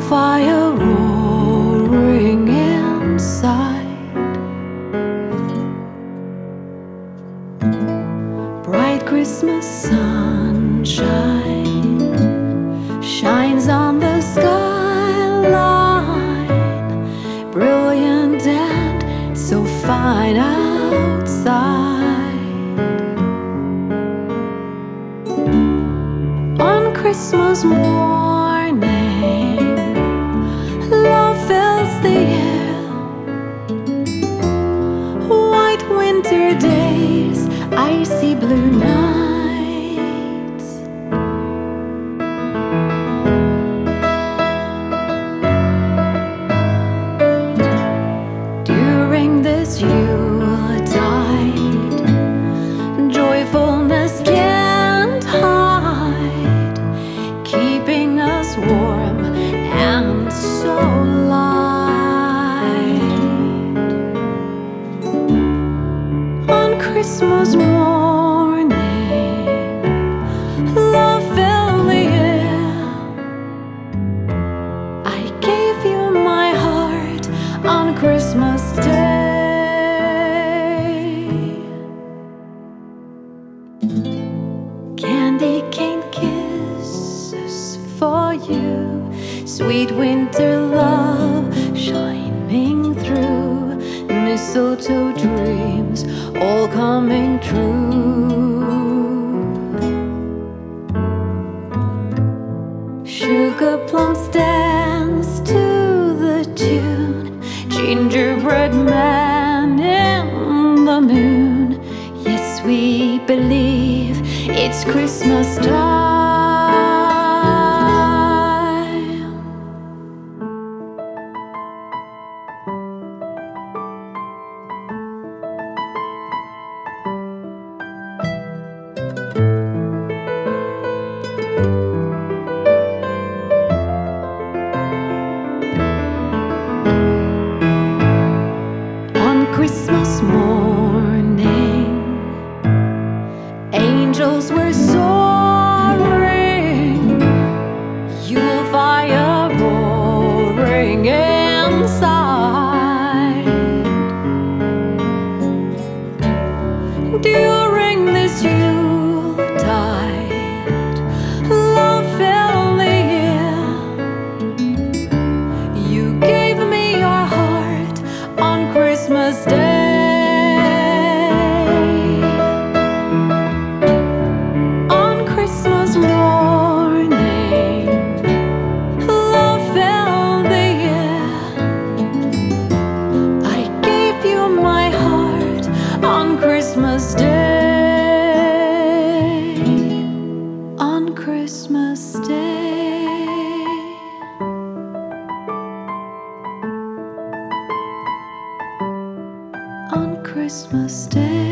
fire roaring inside. Bright Christmas sunshine shines on the skyline, brilliant and so fine outside. On Christmas morning, love fills the air. White winter days, icy blue nights. During this Yuletide, joyfulness can't hide, keeping us warm and so light. On Christmas morning, love filled the air. I gave you my heart on Christmas Day. Candy cane kisses for you, sweet winter love shining through, mistletoe dreams all coming true. Sugar plums dance to the tune, gingerbread man in the moon. Yes, we believe it's Christmas time. On Christmas morning, angels were soaring, Yule fire roaring inside. During this Yuletide, love filled the air. You gave me your heart on Christmas Day. Christmas Day, on Christmas Day, on Christmas Day.